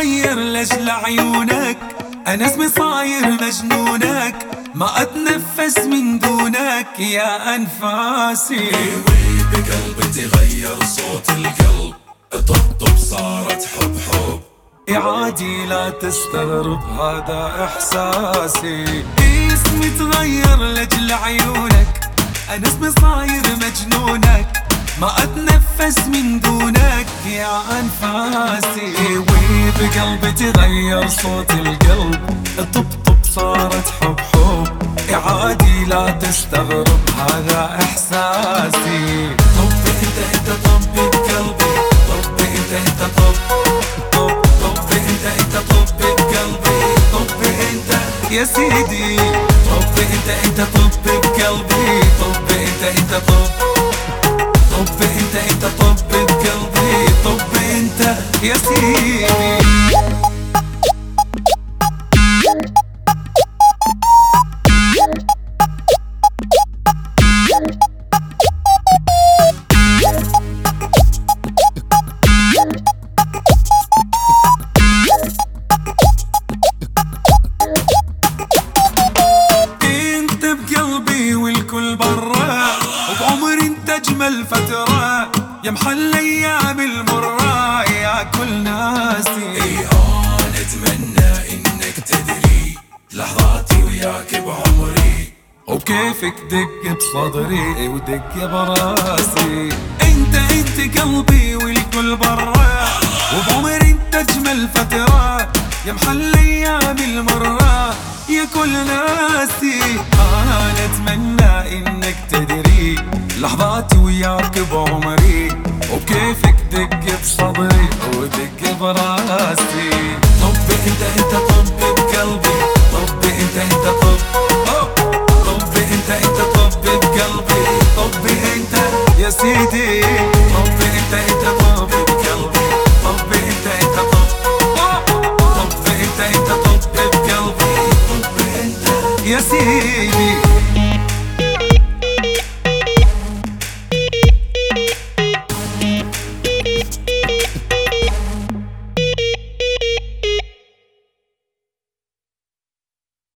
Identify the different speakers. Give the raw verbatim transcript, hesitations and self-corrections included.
Speaker 1: متغير لاجل عيونك، انا اسمي صاير مجنونك، ما اتنفس من دونك يا انفاسي.
Speaker 2: بقلبي تغير صوت القلب، طبطب صارت حب حب.
Speaker 1: عادي لا تستغرب هذا احساسي. اسمي تغير لاجل عيونك، انا اسمي صاير مجنونك، ما اتنفس من دونك يا انفاسي. وبقلبي تغير صوت القلب، طبطب صارت حب حب. عادي لا تستغرب هذا احساسي.
Speaker 2: طب انت انت طب بقلبي، طب انت انت طب طب طب انت انت طب بقلبي، طب انت
Speaker 1: يا سيدي.
Speaker 2: طب انت انت طب بقلبي، طب انت انت طب طب انت انت طب بقلبي، طب انت
Speaker 1: يا سيدي. انت بقلبي والكل برا، وبعمري انت اجمل فترة، يا محل ايام المرة يا كل ناسي.
Speaker 2: اي انا اتمنى انك تدري لحظاتي وياك بعمري،
Speaker 1: وكيفك دق بصدري ودق براسي. انت انت قلبي والكل برا، وبعمري انت اجمل فترة، يا محل ايام المرة يا كل ناسي. انا اتمنى انك تدري لحظاتي وياك بعمري، وكيفك دق بصدري ودق براسي.
Speaker 2: طب انت انت طب بقلبي، طب انت انت طب طب انت انت طب بقلبي، طب انت
Speaker 1: يا سيدي.